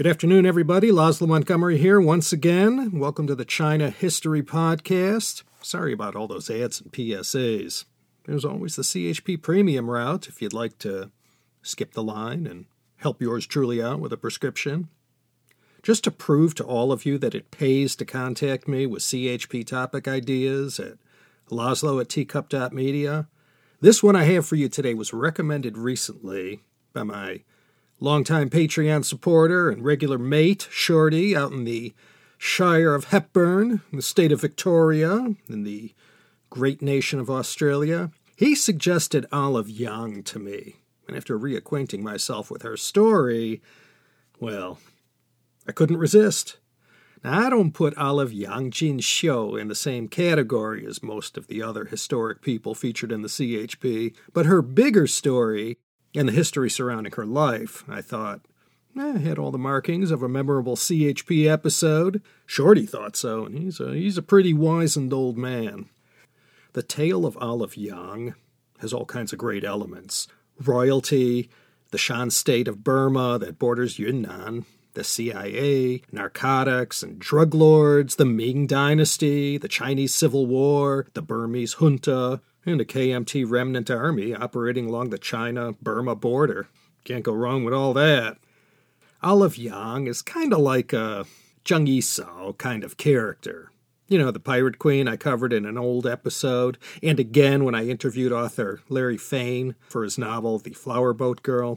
Good afternoon, everybody. Laszlo Montgomery here once again. Welcome to the China History Podcast. Sorry about all those ads and PSAs. There's always the CHP Premium route if you'd like to skip the line and help yours truly out with a prescription. Just to prove to all of you that it pays to contact me with CHP topic ideas at Laszlo@teacup.media, this one I have for you today was recommended recently by my longtime Patreon supporter and regular mate, Shorty, out in the Shire of Hepburn, in the state of Victoria, in the great nation of Australia. He suggested Olive Young to me, and after reacquainting myself with her story, well, I couldn't resist. Now, I don't put Olive Yang Jin Xiu in the same category as most of the other historic people featured in the CHP, but her bigger story and the history surrounding her life, I thought, had all the markings of a memorable CHP episode. Shorty thought so, and he's a pretty wizened old man. The tale of Olive Young has all kinds of great elements. Royalty, the Shan state of Burma that borders Yunnan, the CIA, narcotics and drug lords, the Ming Dynasty, the Chinese Civil War, the Burmese junta, and a KMT remnant army operating along the China-Burma border. Can't go wrong with all that. Olive Young is kind of like a Zheng Yisao kind of character. You know, the Pirate Queen I covered in an old episode, and again when I interviewed author Larry Fain for his novel The Flower Boat Girl.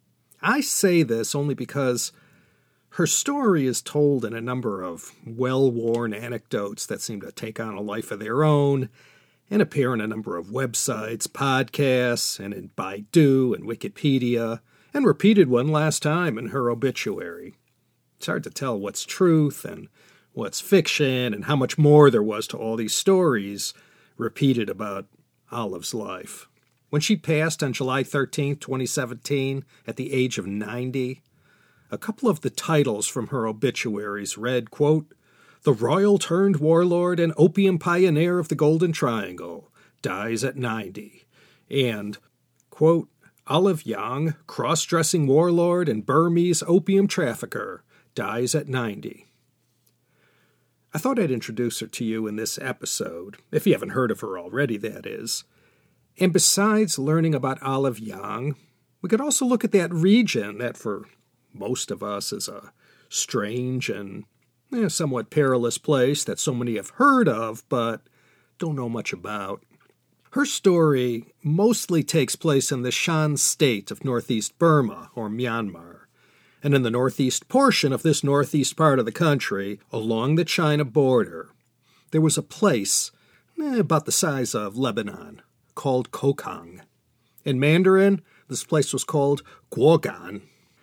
I say this only because her story is told in a number of well-worn anecdotes that seem to take on a life of their own and appear in a number of websites, podcasts, and in Baidu and Wikipedia, and repeated one last time in her obituary. It's hard to tell what's truth and what's fiction and how much more there was to all these stories repeated about Olive's life. When she passed on July 13, 2017, at the age of 90, a couple of the titles from her obituaries read, quote, "The royal-turned-warlord and opium pioneer of the Golden Triangle dies at 90," and, quote, "Olive Young, cross-dressing warlord and Burmese opium trafficker, dies at 90. I thought I'd introduce her to you in this episode, if you haven't heard of her already, that is. And besides learning about Olive Young, we could also look at that region that for most of us is a strange and somewhat perilous place that so many have heard of but don't know much about. Her story mostly takes place in the Shan state of northeast Burma, or Myanmar, and in the northeast portion of this northeast part of the country, along the China border, there was a place about the size of Lebanon called Kokang. In Mandarin, this place was called Guogan.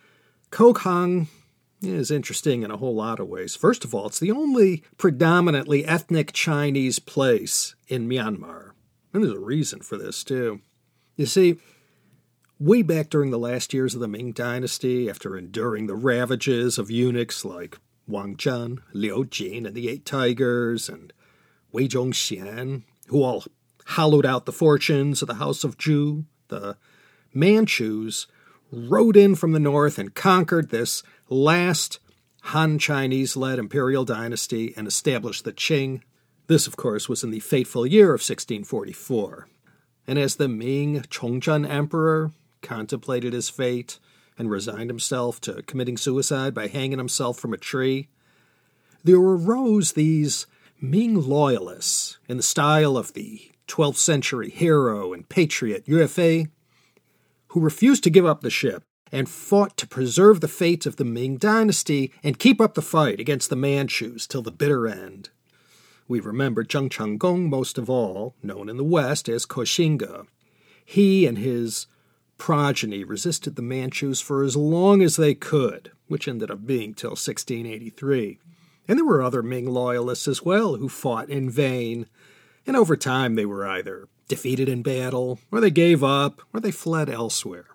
Kokang is interesting in a whole lot of ways. First of all, it's the only predominantly ethnic Chinese place in Myanmar. And there's a reason for this, too. You see, way back during the last years of the Ming Dynasty, after enduring the ravages of eunuchs like Wang Zhen, Liu Jin, and the Eight Tigers, and Wei Zhongxian, who all hollowed out the fortunes of the House of Zhou, the Manchus rode in from the north and conquered this last Han Chinese-led imperial dynasty and established the Qing. This, of course, was in the fateful year of 1644. And as the Ming Chongzhen Emperor contemplated his fate and resigned himself to committing suicide by hanging himself from a tree, there arose these Ming loyalists in the style of the 12th century hero and patriot Yue Fei, who refused to give up the ship and fought to preserve the fate of the Ming dynasty and keep up the fight against the Manchus till the bitter end. We remember Zheng Chenggong most of all, known in the West as Koxinga. He and his progeny resisted the Manchus for as long as they could, which ended up being till 1683. And there were other Ming loyalists as well who fought in vain, and over time they were either defeated in battle, or they gave up, or they fled elsewhere.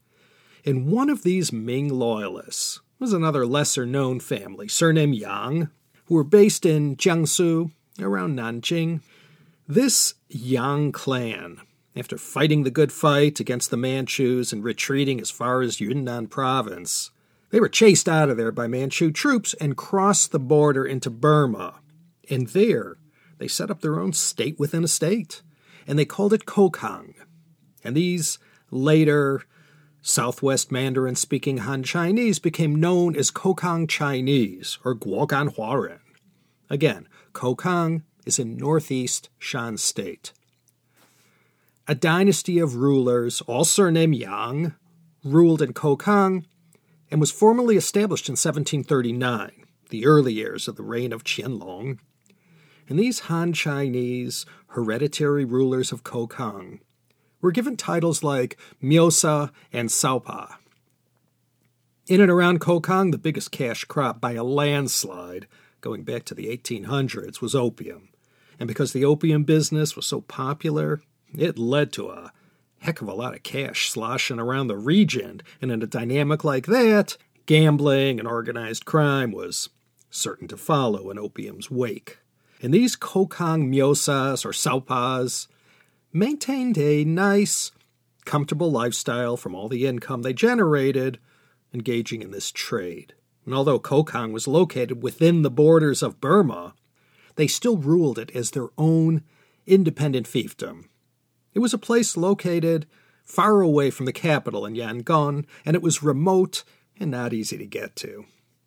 And one of these Ming loyalists was another lesser-known family, surnamed Yang, who were based in Jiangsu, around Nanjing. This Yang clan, after fighting the good fight against the Manchus and retreating as far as Yunnan province, They were chased out of there by Manchu troops and crossed the border into Burma. And there, they set up their own state within a state, and they called it Kokang. And these later Southwest Mandarin-speaking Han Chinese became known as Kokang Chinese, or Guogan Huaren. Again, Kokang is in northeast Shan State. A dynasty of rulers, all surnamed Yang, ruled in Kokang and was formally established in 1739, the early years of the reign of Qianlong. And these Han Chinese hereditary rulers of Kokang were given titles like Myosa and Saupa. In and around Kokang, the biggest cash crop by a landslide, going back to the 1800s, was opium. And because the opium business was so popular, it led to a heck of a lot of cash sloshing around the region. And in a dynamic like that, gambling and organized crime was certain to follow in opium's wake. And these Kokang Myosas or Saupas maintained a nice, comfortable lifestyle from all the income they generated engaging in this trade. And although Kokang was located within the borders of Burma, they still ruled it as their own independent fiefdom. It was a place located far away from the capital in Yangon, and it was remote and not easy to get to.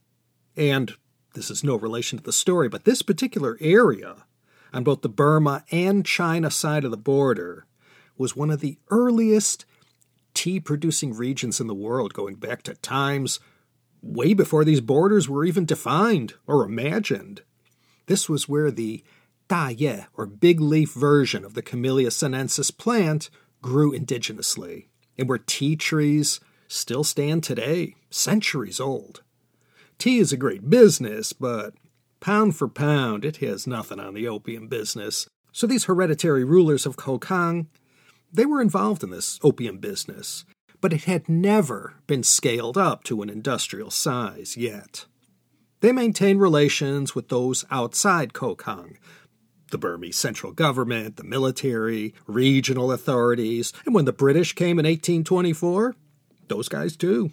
And this is no relation to the story, but this particular area, on both the Burma and China side of the border, was one of the earliest tea-producing regions in the world, going back to times way before these borders were even defined or imagined. This was where the daye, or big leaf version of the Camellia sinensis plant, grew indigenously, and where tea trees still stand today, centuries old. Tea is a great business, but pound for pound, it has nothing on the opium business. So these hereditary rulers of Kokang, they were involved in this opium business, but it had never been scaled up to an industrial size yet. They maintained relations with those outside Kokang, the Burmese central government, the military, regional authorities, and when the British came in 1824, those guys too.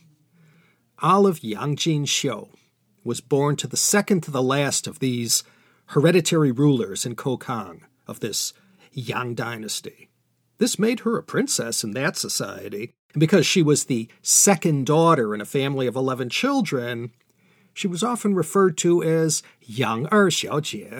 Olive Yangjin Xiu was born to the second to the last of these hereditary rulers in Kokang of this Yang dynasty. This made her a princess in that society, and because she was the second daughter in a family of 11 children, she was often referred to as Yang Xiaojie.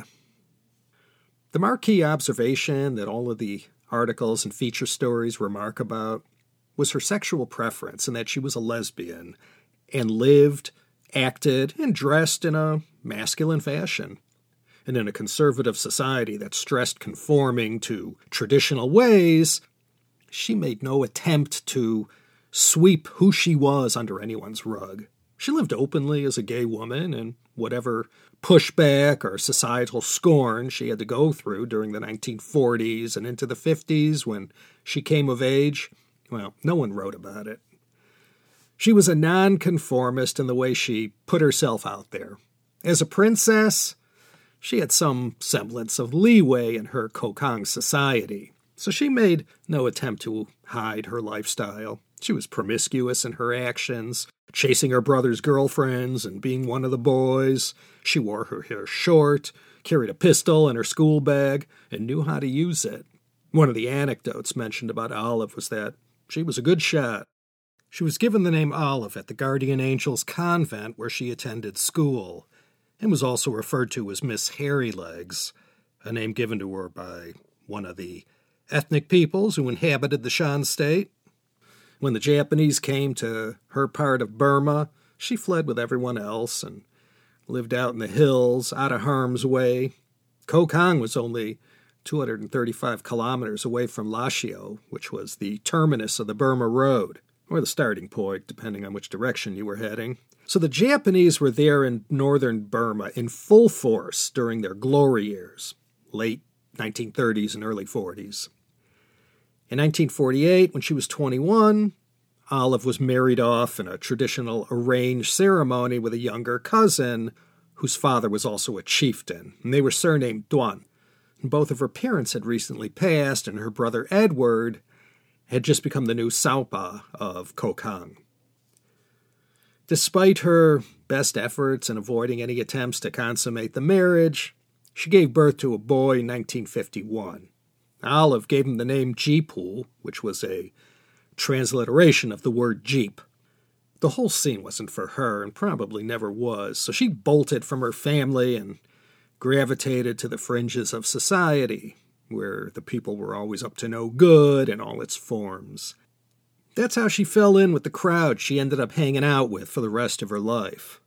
The marquee observation that all of the articles and feature stories remark about was her sexual preference, and that she was a lesbian and lived, acted, and dressed in a masculine fashion. And in a conservative society that stressed conforming to traditional ways, she made no attempt to sweep who she was under anyone's rug. She lived openly as a gay woman, and whatever pushback or societal scorn she had to go through during the 1940s and into the 50s when she came of age, well, no one wrote about it. She was a nonconformist in the way she put herself out there. As a princess, she had some semblance of leeway in her Kokang society, so she made no attempt to hide her lifestyle. She was promiscuous in her actions, chasing her brother's girlfriends and being one of the boys. She wore her hair short, carried a pistol in her school bag, and knew how to use it. One of the anecdotes mentioned about Olive was that she was a good shot. She was given the name Olive at the Guardian Angels convent where she attended school, and was also referred to as Miss Hairy Legs, a name given to her by one of the ethnic peoples who inhabited the Shan state. When the Japanese came to her part of Burma, she fled with everyone else and lived out in the hills, out of harm's way. Kokang was only 235 kilometers away from Lashio, which was the terminus of the Burma Road, or the starting point, depending on which direction you were heading. So the Japanese were there in northern Burma in full force during their glory years, late 1930s and early 40s. In 1948, when she was 21, Olive was married off in a traditional arranged ceremony with a younger cousin whose father was also a chieftain, and they were surnamed Duan. And both of her parents had recently passed, and her brother Edward had just become the new Saupa of Kokang. Despite her best efforts in avoiding any attempts to consummate the marriage, she gave birth to a boy in 1951. Olive gave him the name Jeepu, which was a transliteration of the word Jeep. The whole scene wasn't for her, and probably never was, so she bolted from her family and gravitated to the fringes of society, where the people were always up to no good in all its forms. That's how she fell in with the crowd she ended up hanging out with for the rest of her life.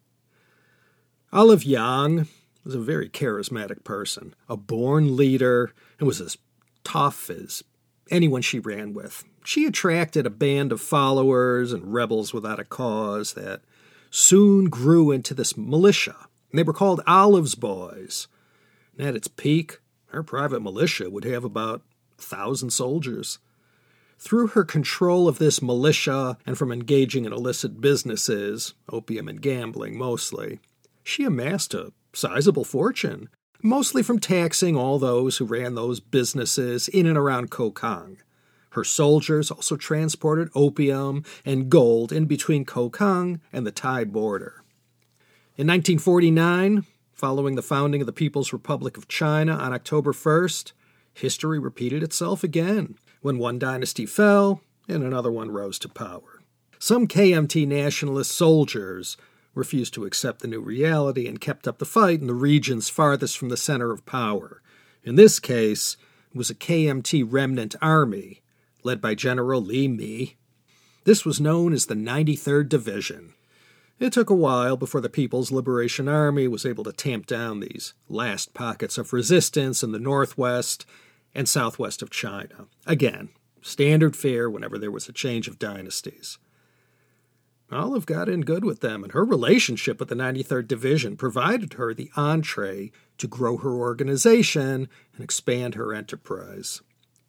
Olive Young was a very charismatic person, a born leader, and was as tough as anyone she ran with. She attracted a band of followers and rebels without a cause that soon grew into this militia. And they were called Olive's Boys. And at its peak, her private militia would have about 1,000 soldiers. Through her control of this militia and from engaging in illicit businesses, opium and gambling mostly, she amassed a sizable fortune, mostly from taxing all those who ran those businesses in and around Kokang. Her soldiers also transported opium and gold in between Kokang and the Thai border. In 1949, following the founding of the People's Republic of China on October 1st, history repeated itself again, when one dynasty fell and another one rose to power. Some KMT nationalist soldiers refused to accept the new reality and kept up the fight in the regions farthest from the center of power. In this case, it was a KMT remnant army, led by General Li Mi. This was known as the 93rd Division. It took a while before the People's Liberation Army was able to tamp down these last pockets of resistance in the northwest and southwest of China. Again, standard fare whenever there was a change of dynasties. Olive got in good with them, and her relationship with the 93rd Division provided her the entree to grow her organization and expand her enterprise.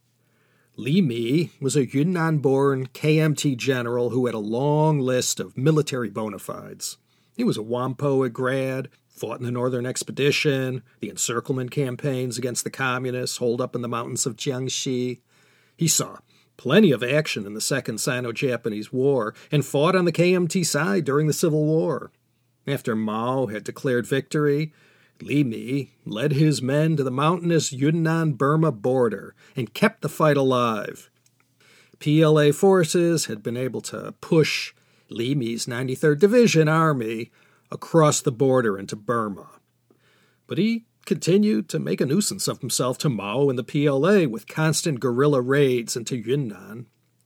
Li Mi was a Yunnan-born KMT general who had a long list of military bona fides. He was a Whampoa grad, fought in the Northern Expedition, the encirclement campaigns against the communists holed up in the mountains of Jiangxi. He saw plenty of action in the Second Sino-Japanese War and fought on the KMT side during the Civil War. After Mao had declared victory, Li Mi led his men to the mountainous Yunnan-Burma border and kept the fight alive. PLA forces had been able to push Li Mi's 93rd Division Army across the border into Burma. But he continued to make a nuisance of himself to Mao and the PLA with constant guerrilla raids into Yunnan.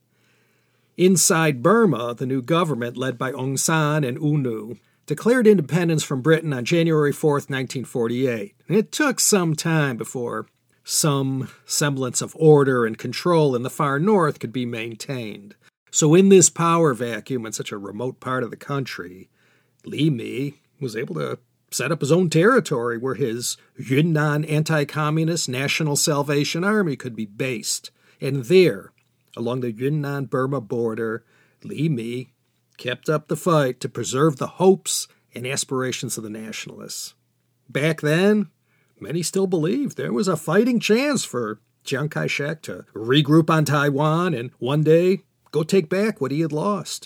Inside Burma, the new government, led by Aung San and U Nu, declared independence from Britain on January 4th, 1948. It took some time before some semblance of order and control in the far north could be maintained. So in this power vacuum in such a remote part of the country, Li Mi was able to set up his own territory where his Yunnan Anti-Communist National Salvation Army could be based. And there, along the Yunnan-Burma border, Li Mi kept up the fight to preserve the hopes and aspirations of the nationalists. Back then, many still believed there was a fighting chance for Chiang Kai-shek to regroup on Taiwan and one day go take back what he had lost.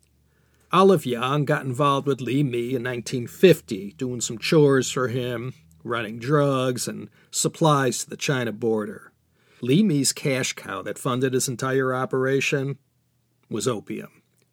Olive Young got involved with Li Mi in 1950, doing some chores for him, running drugs and supplies to the China border. Li Mi's cash cow that funded his entire operation was opium.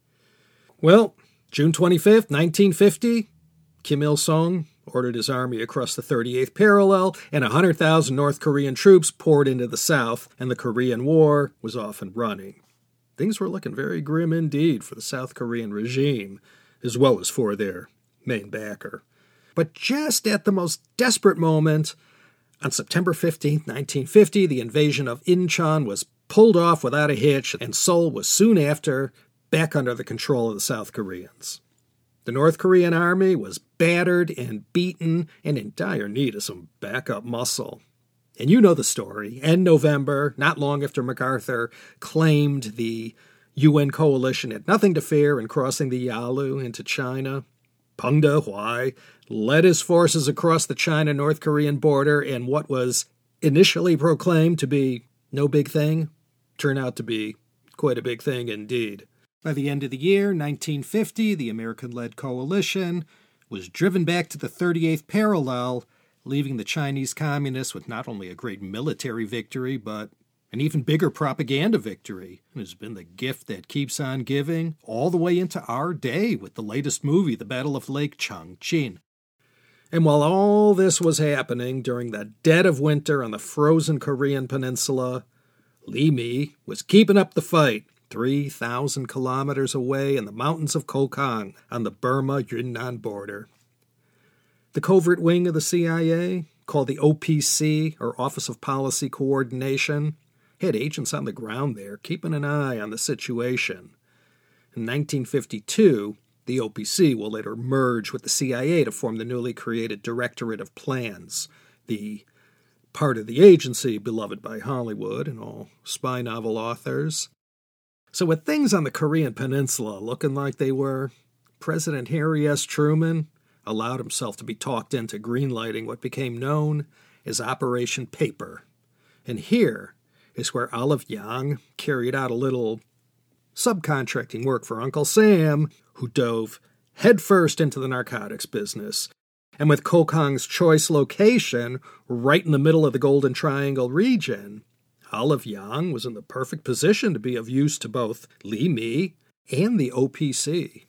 Well, June 25th, 1950, Kim Il-sung ordered his army across the 38th parallel, and 100,000 North Korean troops poured into the south, and the Korean War was off and running. Things were looking very grim indeed for the South Korean regime, as well as for their main backer. But just at the most desperate moment, on September 15th, 1950, the invasion of Incheon was pulled off without a hitch, and Seoul was soon after back under the control of the South Koreans. The North Korean army was battered and beaten and in dire need of some backup muscle. And you know the story. In November, not long after MacArthur claimed the UN coalition had nothing to fear in crossing the Yalu into China, Peng De-huai led his forces across the China-North Korean border, and what was initially proclaimed to be no big thing turned out to be quite a big thing indeed. By the end of the year, 1950, the American-led coalition was driven back to the 38th parallel, leaving the Chinese Communists with not only a great military victory, but an even bigger propaganda victory. It has been the gift that keeps on giving all the way into our day with the latest movie, The Battle of Lake Changjin. And while all this was happening during the dead of winter on the frozen Korean peninsula, Li Mi was keeping up the fight 3,000 kilometers away in the mountains of Kokang on the Burma-Yunnan border. The covert wing of the CIA, called the OPC, or Office of Policy Coordination, had agents on the ground there keeping an eye on the situation. In 1952, the OPC will later merge with the CIA to form the newly created Directorate of Plans, the part of the agency beloved by Hollywood and all spy novel authors. So with things on the Korean peninsula looking like they were, President Harry S. Truman allowed himself to be talked into greenlighting what became known as Operation Paper. And here is where Olive Young carried out a little subcontracting work for Uncle Sam, who dove headfirst into the narcotics business. And with Kokang's choice location right in the middle of the Golden Triangle region, Olive Young was in the perfect position to be of use to both Li Mi and the OPC.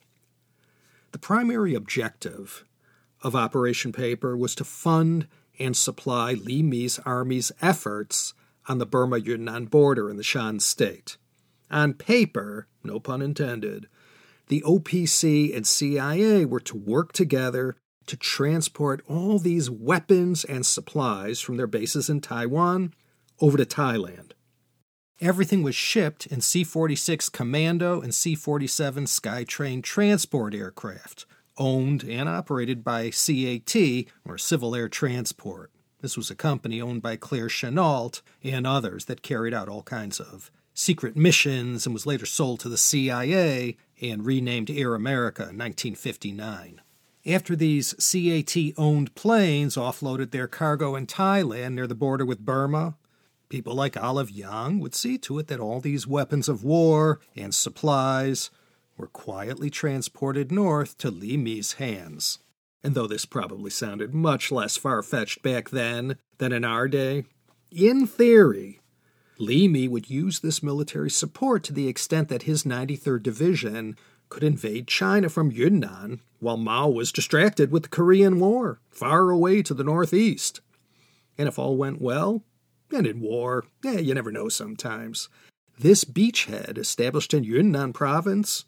The primary objective of Operation Paper was to fund and supply Li Mi's army's efforts on the Burma-Yunnan border in the Shan state. On paper, no pun intended, the OPC and CIA were to work together to transport all these weapons and supplies from their bases in Taiwan over to Thailand. Everything was shipped in C-46 Commando and C-47 Skytrain transport aircraft, owned and operated by CAT, or Civil Air Transport. This was a company owned by Claire Chennault and others that carried out all kinds of secret missions and was later sold to the CIA and renamed Air America in 1959. After these CAT-owned planes offloaded their cargo in Thailand near the border with Burma, people like Olive Young would see to it that all these weapons of war and supplies were quietly transported north to Li Mi's hands. And though this probably sounded much less far-fetched back then than in our day, in theory, Li Mi would use this military support to the extent that his 93rd Division could invade China from Yunnan while Mao was distracted with the Korean War, far away to the northeast. And if all went well, and in war, you never know sometimes, this beachhead established in Yunnan province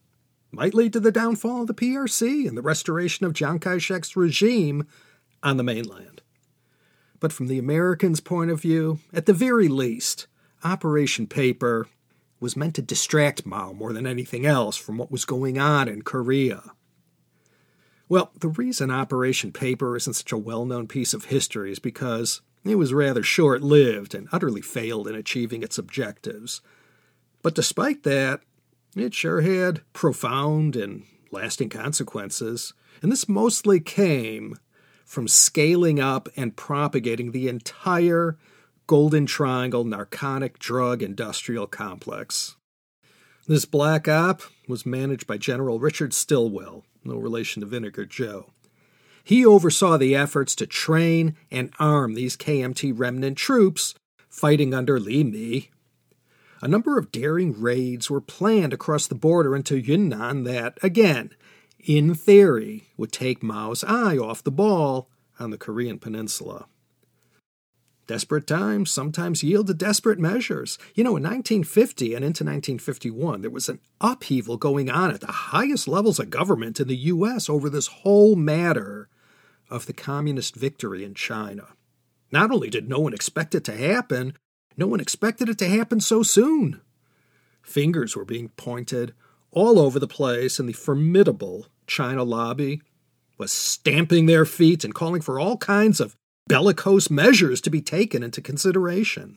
might lead to the downfall of the PRC and the restoration of Chiang Kai-shek's regime on the mainland. But from the Americans' point of view, at the very least, Operation Paper was meant to distract Mao more than anything else from what was going on in Korea. Well, the reason Operation Paper isn't such a well-known piece of history is because it was rather short-lived and utterly failed in achieving its objectives. But despite that, it sure had profound and lasting consequences, and this mostly came from scaling up and propagating the entire Golden Triangle narcotic drug industrial complex. This black op was managed by General Richard Stilwell, no relation to Vinegar Joe. He oversaw the efforts to train and arm these KMT remnant troops fighting under Li Mi. A number of daring raids were planned across the border into Yunnan that, again, in theory, would take Mao's eye off the ball on the Korean peninsula. Desperate times sometimes yield to desperate measures. In 1950 and into 1951, there was an upheaval going on at the highest levels of government in the U.S. over this whole matter of the communist victory in China. Not only did no one expect it to happen, no one expected it to happen so soon. Fingers were being pointed all over the place, and the formidable China lobby was stamping their feet and calling for all kinds of bellicose measures to be taken into consideration.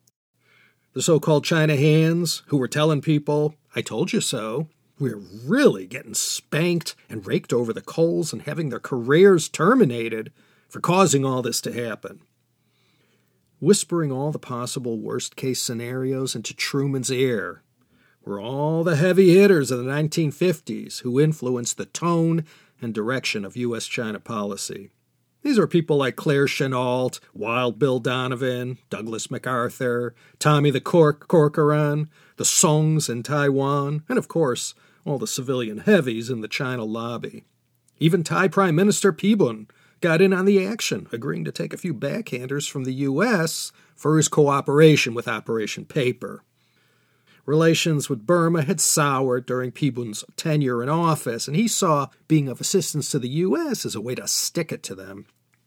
The so-called China hands, who were telling people, "I told you so," were really getting spanked and raked over the coals and having their careers terminated for causing all this to happen. Whispering all the possible worst-case scenarios into Truman's ear were all the heavy hitters of the 1950s who influenced the tone and direction of U.S.-China policy. These are people like Claire Chennault, Wild Bill Donovan, Douglas MacArthur, Tommy the Corcoran, the Songs in Taiwan, and of course, all the civilian heavies in the China lobby. Even Thai Prime Minister Pibun got in on the action, agreeing to take a few backhanders from the U.S. for his cooperation with Operation Paper. Relations with Burma had soured during Pibun's tenure in office, and he saw being of assistance to the U.S. as a way to stick it to them.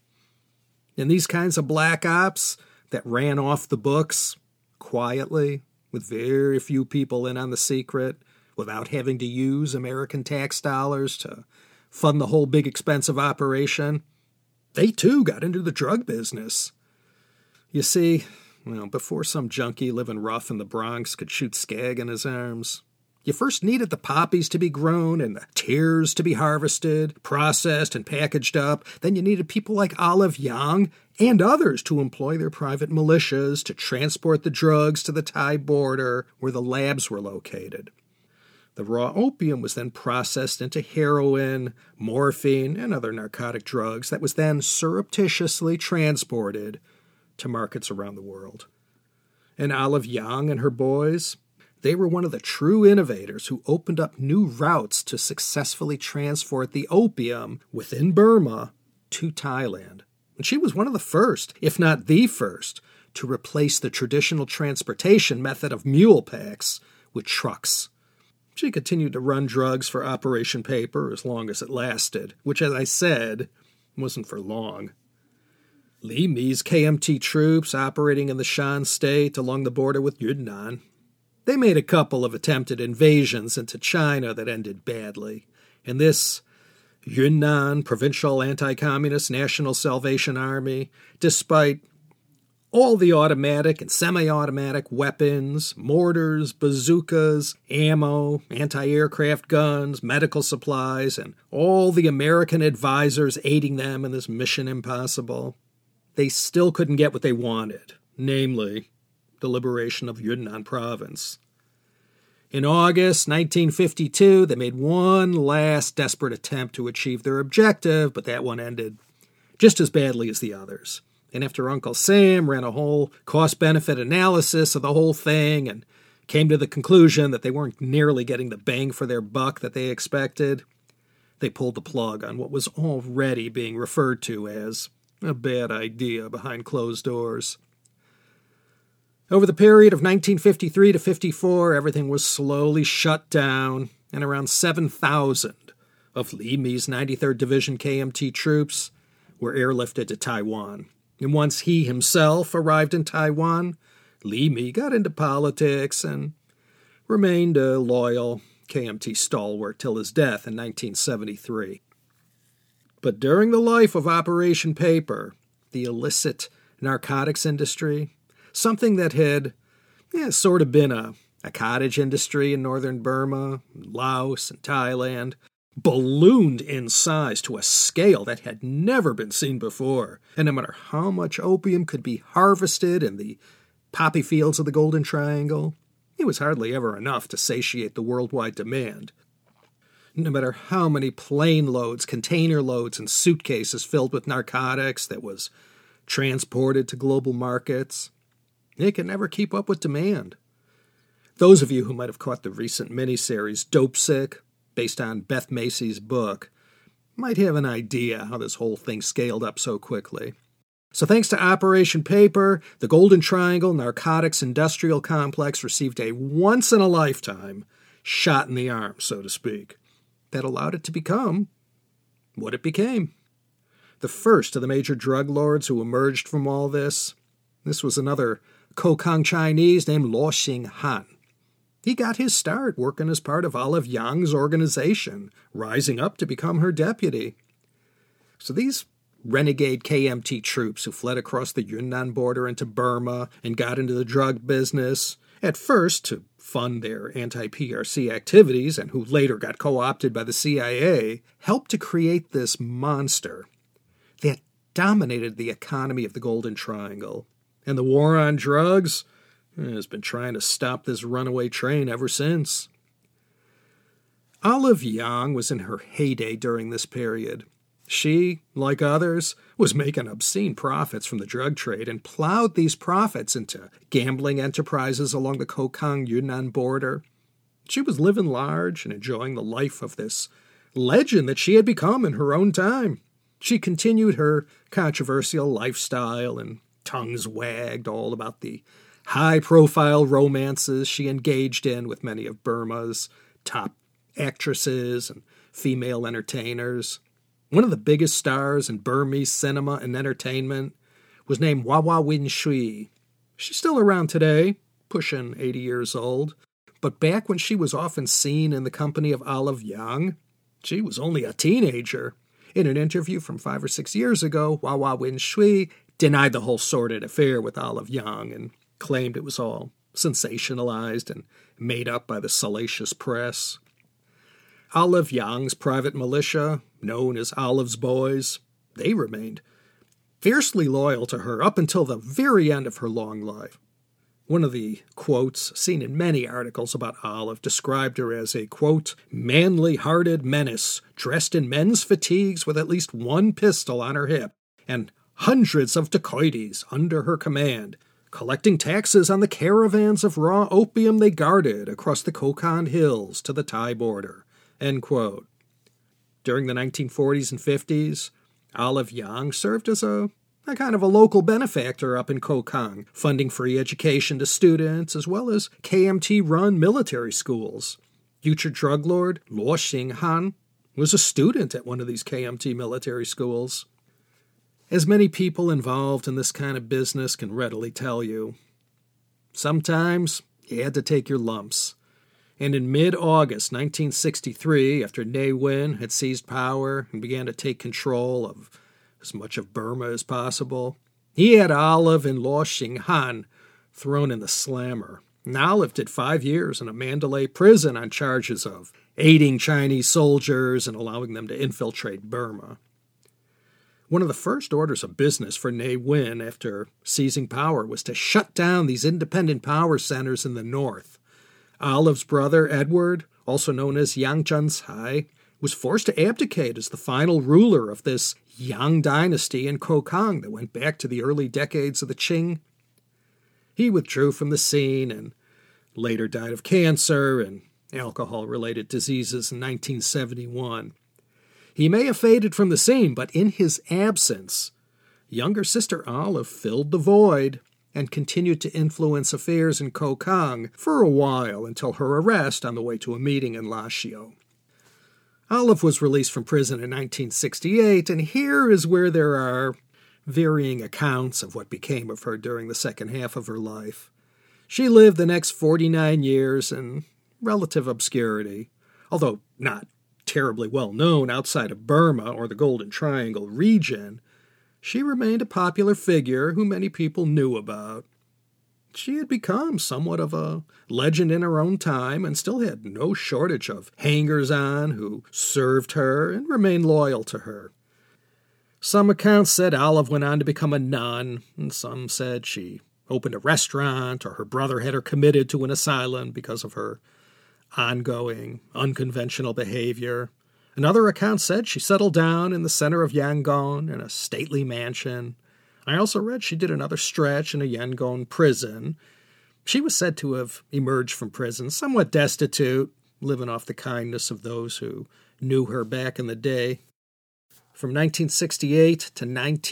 And these kinds of black ops that ran off the books quietly, with very few people in on the secret, without having to use American tax dollars to fund the whole big expensive operation, they too got into the drug business. You see, before some junkie living rough in the Bronx could shoot Skag in his arms, you first needed the poppies to be grown and the tears to be harvested, processed, and packaged up. Then you needed people like Olive Young and others to employ their private militias to transport the drugs to the Thai border where the labs were located. The raw opium was then processed into heroin, morphine, and other narcotic drugs that was then surreptitiously transported to markets around the world. And Olive Young and her boys, they were one of the true innovators who opened up new routes to successfully transport the opium within Burma to Thailand. And she was one of the first, if not the first, to replace the traditional transportation method of mule packs with trucks. She continued to run drugs for Operation Paper as long as it lasted, which, as I said, wasn't for long. Li Mi's KMT troops operating in the Shan state along the border with Yunnan, they made a couple of attempted invasions into China that ended badly, and this Yunnan Provincial Anti-Communist National Salvation Army, despite all the automatic and semi-automatic weapons, mortars, bazookas, ammo, anti-aircraft guns, medical supplies, and all the American advisors aiding them in this mission impossible, they still couldn't get what they wanted, namely, the liberation of Yunnan province. In August 1952, they made one last desperate attempt to achieve their objective, but that one ended just as badly as the others. And after Uncle Sam ran a whole cost-benefit analysis of the whole thing and came to the conclusion that they weren't nearly getting the bang for their buck that they expected, they pulled the plug on what was already being referred to as a bad idea behind closed doors. Over the period of 1953 to 54, everything was slowly shut down, and around 7,000 of Li Mi's 93rd Division KMT troops were airlifted to Taiwan. And once he himself arrived in Taiwan, Li Mi got into politics and remained a loyal KMT stalwart till his death in 1973. But during the life of Operation Paper, the illicit narcotics industry, something that had sort of been a cottage industry in northern Burma, Laos, and Thailand, ballooned in size to a scale that had never been seen before. And no matter how much opium could be harvested in the poppy fields of the Golden Triangle, it was hardly ever enough to satiate the worldwide demand. No matter how many plane loads, container loads, and suitcases filled with narcotics that was transported to global markets, it could never keep up with demand. Those of you who might have caught the recent miniseries Dopesick, based on Beth Macy's book, might have an idea how this whole thing scaled up so quickly. So thanks to Operation Paper, the Golden Triangle Narcotics Industrial Complex received a once-in-a-lifetime shot in the arm, so to speak, that allowed it to become what it became. The first of the major drug lords who emerged from all this was another Kokang Chinese named Luo Xing Han. He got his start working as part of Olive Young's organization, rising up to become her deputy. So these renegade KMT troops who fled across the Yunnan border into Burma and got into the drug business, at first to fund their anti-PRC activities and who later got co-opted by the CIA, helped to create this monster that dominated the economy of the Golden Triangle. And the war on drugs, has been trying to stop this runaway train ever since. Olive Young was in her heyday during this period. She, like others, was making obscene profits from the drug trade and plowed these profits into gambling enterprises along the Kokang-Yunnan border. She was living large and enjoying the life of this legend that she had become in her own time. She continued her controversial lifestyle, and tongues wagged all about the high-profile romances she engaged in with many of Burma's top actresses and female entertainers. One of the biggest stars in Burmese cinema and entertainment was named Wawa Win Shui. She's still around today, pushing 80 years old, but back when she was often seen in the company of Olive Young, she was only a teenager. In an interview from 5 or 6 years ago, Wawa Win Shui denied the whole sordid affair with Olive Young and claimed it was all sensationalized and made up by the salacious press. Olive Young's private militia, known as Olive's Boys, they remained fiercely loyal to her up until the very end of her long life. One of the quotes seen in many articles about Olive described her as a, quote, manly-hearted menace dressed in men's fatigues with at least one pistol on her hip and hundreds of dacoities under her command, collecting taxes on the caravans of raw opium they guarded across the Kokand Hills to the Thai border, end quote. During the 1940s and 50s, Olive Young served as a kind of a local benefactor up in Kokang, funding free education to students as well as KMT-run military schools. Future drug lord Luo Xinghan was a student at one of these KMT military schools. As many people involved in this kind of business can readily tell you, sometimes you had to take your lumps. And in mid-August 1963, after Ne Win had seized power and began to take control of as much of Burma as possible, he had Olive and Luo Xinghan thrown in the slammer. And Olive did 5 years in a Mandalay prison on charges of aiding Chinese soldiers and allowing them to infiltrate Burma. One of the first orders of business for Ne Win after seizing power was to shut down these independent power centers in the north. Olive's brother, Edward, also known as Yang Chun-sai, was forced to abdicate as the final ruler of this Yang dynasty in Kokang that went back to the early decades of the Qing. He withdrew from the scene and later died of cancer and alcohol-related diseases in 1971. He may have faded from the scene, but in his absence, younger sister Olive filled the void and continued to influence affairs in Kokang for a while until her arrest on the way to a meeting in Lashio. Olive was released from prison in 1968, and here is where there are varying accounts of what became of her during the second half of her life. She lived the next 49 years in relative obscurity, although not terribly well known outside of Burma or the Golden Triangle region. She remained a popular figure who many people knew about. She had become somewhat of a legend in her own time and still had no shortage of hangers-on who served her and remained loyal to her. Some accounts said Olive went on to become a nun, and some said she opened a restaurant or her brother had her committed to an asylum because of her ongoing, unconventional behavior. Another account said she settled down in the center of Yangon in a stately mansion. I also read she did another stretch in a Yangon prison. She was said to have emerged from prison somewhat destitute, living off the kindness of those who knew her back in the day. From 1968 to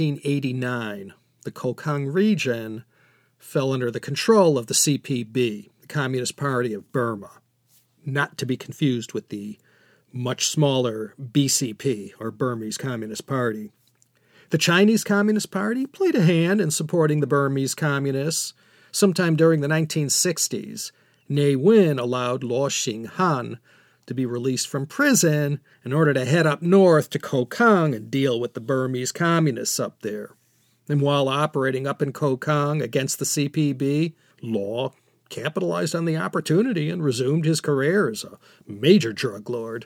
1989, the Kokang region fell under the control of the CPB, the Communist Party of Burma, not to be confused with the much smaller BCP, or Burmese Communist Party. The Chinese Communist Party played a hand in supporting the Burmese Communists. Sometime during the 1960s, Ne Win allowed Luo Xinghan to be released from prison in order to head up north to Kokang and deal with the Burmese Communists up there. And while operating up in Kokang against the CPB, Luo capitalized on the opportunity and resumed his career as a major drug lord.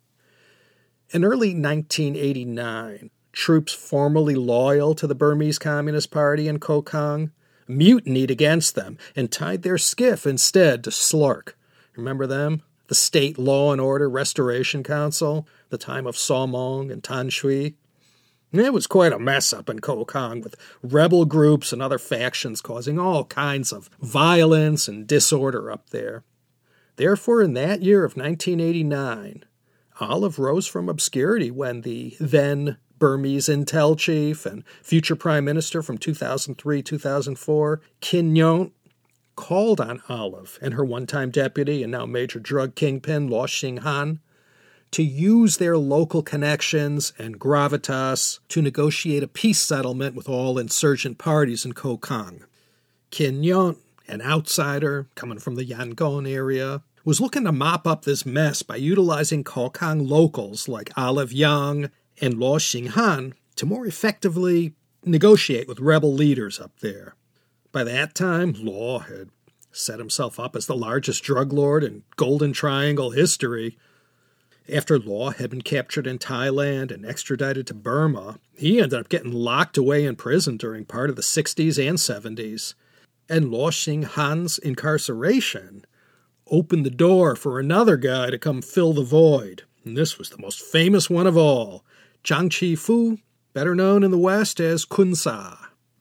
In early 1989, troops formerly loyal to the Burmese Communist Party in Kokang mutinied against them and tied their skiff instead to Slark. Remember them? The State Law and Order Restoration Council, the time of Somong and Tan Shui. It was quite a mess up in Koh Kong, with rebel groups and other factions causing all kinds of violence and disorder up there. Therefore, in that year of 1989, Olive rose from obscurity when the then Burmese intel chief and future prime minister from 2003-2004, Kin Yont, called on Olive and her one-time deputy and now major drug kingpin Law Xing-han to use their local connections and gravitas to negotiate a peace settlement with all insurgent parties in Koh Kong. Kin Yont, an outsider coming from the Yangon area, was looking to mop up this mess by utilizing Koh Kong locals like Olive Young and Law Xing-han to more effectively negotiate with rebel leaders up there. By that time, Law had set himself up as the largest drug lord in Golden Triangle history. After Law had been captured in Thailand and extradited to Burma, he ended up getting locked away in prison during part of the 60s and 70s. And Law Xing-han's incarceration opened the door for another guy to come fill the void. And this was the most famous one of all, Zhang Qifu, better known in the West as Kun Sa.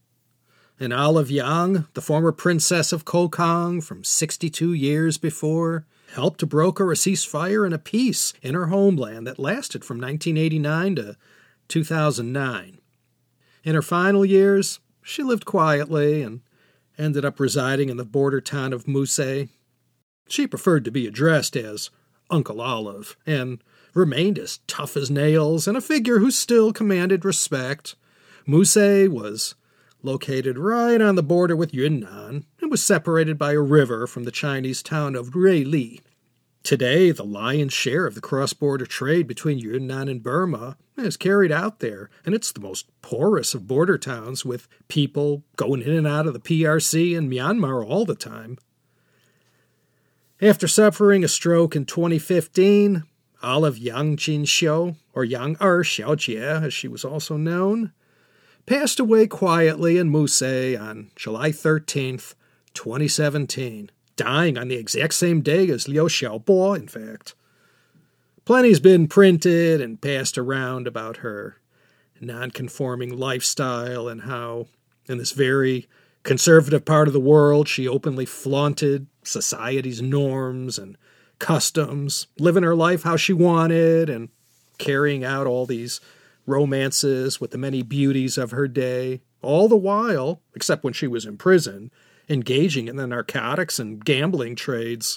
And Olive Young, the former princess of Koh Kong from 62 years before, helped to broker a ceasefire and a peace in her homeland that lasted from 1989 to 2009. In her final years, she lived quietly and ended up residing in the border town of Musée. She preferred to be addressed as Uncle Olive and remained as tough as nails and a figure who still commanded respect. Musée was located right on the border with Yunnan and was separated by a river from the Chinese town of Ruili. Today, the lion's share of the cross-border trade between Yunnan and Burma is carried out there, and it's the most porous of border towns, with people going in and out of the PRC and Myanmar all the time. After suffering a stroke in 2015, Olive Yang Jin-xiu, or Yang Xiaojie as she was also known, passed away quietly in Musée on July 13th, 2017, dying on the exact same day as Liu Xiaobo, in fact. Plenty's been printed and passed around about her non-conforming lifestyle and how, in this very conservative part of the world, she openly flaunted society's norms and customs, living her life how she wanted and carrying out all these romances with the many beauties of her day, all the while, except when she was in prison, engaging in the narcotics and gambling trades.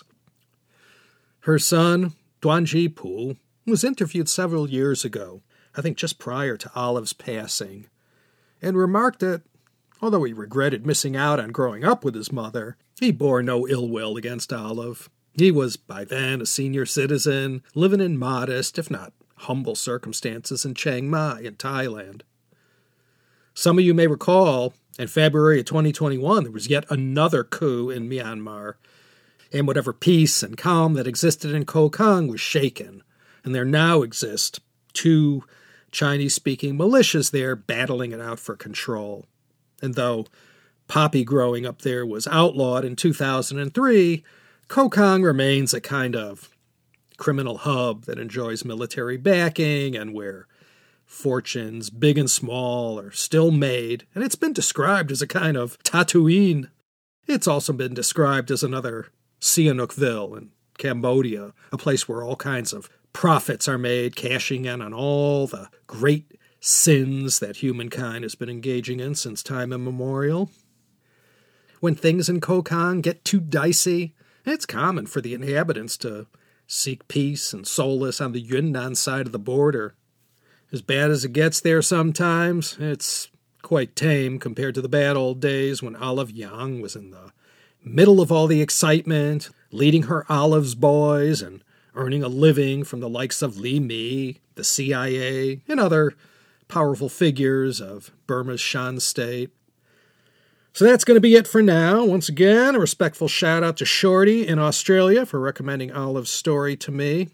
Her son, Duan Jipu, was interviewed several years ago, I think just prior to Olive's passing, and remarked that, although he regretted missing out on growing up with his mother, he bore no ill will against Olive. He was, by then, a senior citizen, living in modest, if not humble circumstances in Chiang Mai in Thailand. Some of you may recall, in February of 2021, there was yet another coup in Myanmar, and whatever peace and calm that existed in Koh Kong was shaken, and there now exist 2 Chinese-speaking militias there battling it out for control. And though poppy growing up there was outlawed in 2003, Koh Kong remains a kind of criminal hub that enjoys military backing and where fortunes, big and small, are still made, and it's been described as a kind of Tatooine. It's also been described as another Sihanoukville in Cambodia, a place where all kinds of profits are made, cashing in on all the great sins that humankind has been engaging in since time immemorial. When things in Koh Kong get too dicey, it's common for the inhabitants to seek peace and solace on the Yunnan side of the border. As bad as it gets there sometimes, it's quite tame compared to the bad old days when Olive Young was in the middle of all the excitement, leading her Olive's boys and earning a living from the likes of Li Mi, the CIA, and other powerful figures of Burma's Shan state. So that's going to be it for now. Once again, a respectful shout out to Shorty in Australia for recommending Olive's story to me.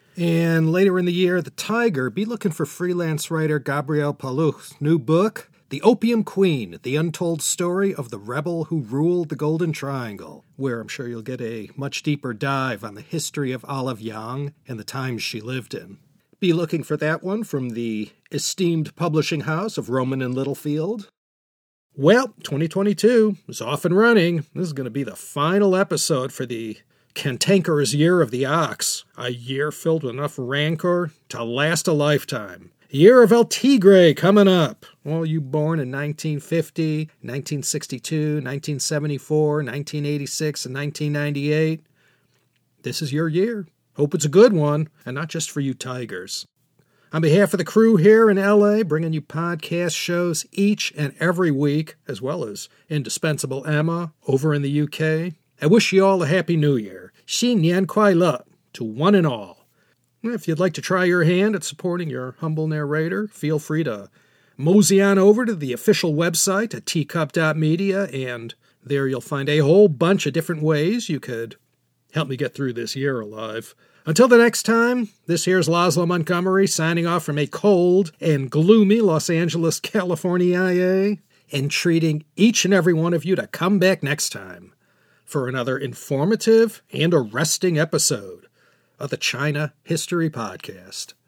And later in the year, The Tiger, be looking for freelance writer Gabriel Paluch's new book, The Opium Queen, the untold story of the rebel who ruled the Golden Triangle, where I'm sure you'll get a much deeper dive on the history of Olive Young and the times she lived in. Be looking for that one from the esteemed publishing house of Rowman & Littlefield. Well, 2022 is off and running. This is going to be the final episode for the cantankerous year of the ox, a year filled with enough rancor to last a lifetime. Year of El Tigre coming up. All you born in 1950, 1962, 1974, 1986, and 1998. This is your year. Hope it's a good one, and not just for you tigers. On behalf of the crew here in LA, bringing you podcast shows each and every week, as well as indispensable Emma over in the UK, I wish you all a Happy New Year. Xin Nian Kuai Le to one and all. If you'd like to try your hand at supporting your humble narrator, feel free to mosey on over to the official website at teacup.media, and there you'll find a whole bunch of different ways you could help me get through this year alive. Until the next time, this here's Laszlo Montgomery signing off from a cold and gloomy Los Angeles, California, and treating each and every one of you to come back next time for another informative and arresting episode of the China History Podcast.